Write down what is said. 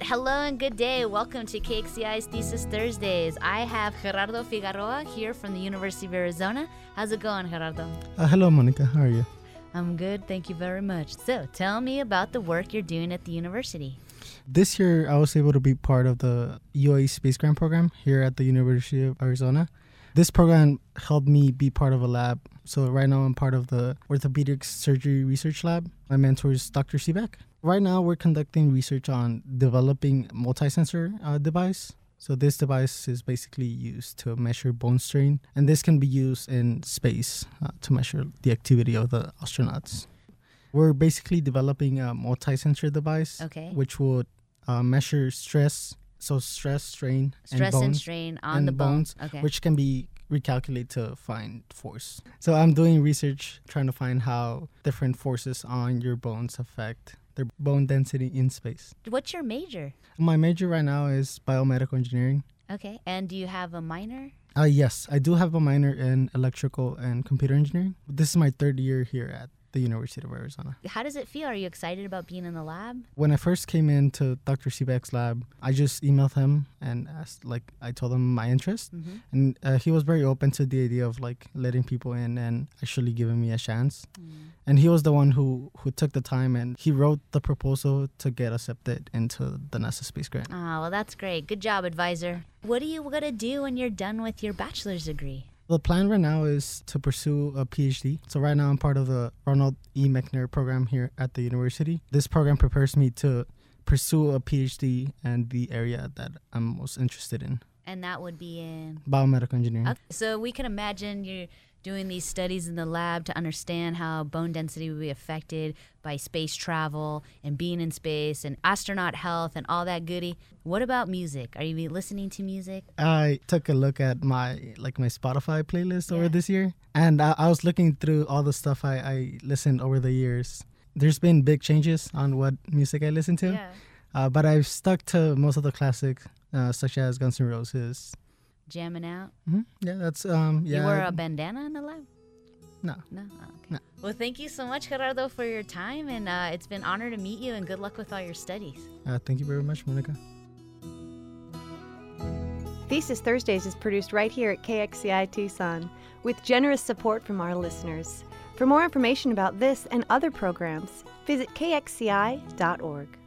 Hello and good day. Welcome to KXCI's Thesis Thursdays. I have Gerardo Figueroa here from the University of Arizona. How's it going, Gerardo? Hello, Monica. How are you? I'm good. Thank you very much. So tell me about the work you're doing at the university. This year, I was able to be part of the UAE Space Grant Program here at the University of Arizona. This program helped me be part of a lab. So right now, I'm part of the Orthopedic Surgery Research Lab. My mentor is Dr. Sibak. Right now, we're conducting research on developing multi-sensor device. So this device is basically used to measure bone strain, and this can be used in space to measure the activity of the astronauts. We're basically developing a multi-sensor device, which would measure stress, so stress, strain, and strain on the bones, which can be recalculated to find force. So I'm doing research trying to find how different forces on your bones affect their bone density in space. What's your major? My major right now is biomedical engineering. Okay, and do you have a minor? Yes, I do have a minor in electrical and computer engineering. This is my third year here at the University of Arizona. How does it feel? Are you excited about being in the lab? When I first came into Dr. Sibak's lab, I just emailed him and asked, I told him my interest. Mm-hmm. And he was very open to the idea of letting people in and actually giving me a chance. And he was the one who took the time, and he wrote the proposal to get accepted into the NASA Space Grant. Oh, well, that's great. Good job, advisor. What are you going to do when you're done with your bachelor's degree? The plan right now is to pursue a PhD. So right now I'm part of the Ronald E. McNair program here at the university. This program prepares me to pursue a PhD in the area that I'm most interested in. And that would be in? Biomedical engineering. Okay. So we can imagine you're doing these studies in the lab to understand how bone density will be affected by space travel and being in space and astronaut health and all that goody. What about music? Are you listening to music? I took a look at my Spotify playlist over this year, and I was looking through all the stuff I listened over the years. There's been big changes on what music I listen to, but I've stuck to most of the classics, such as Guns N' Roses. Jamming out? Mm-hmm. Yeah, that's, You wear a bandana in the lab? No. No? Oh, okay. No. Well, thank you so much, Gerardo, for your time, and it's been an honor to meet you, and good luck with all your studies. Thank you very much, Monica. Thesis Thursdays is produced right here at KXCI Tucson, with generous support from our listeners. For more information about this and other programs, visit kxci.org.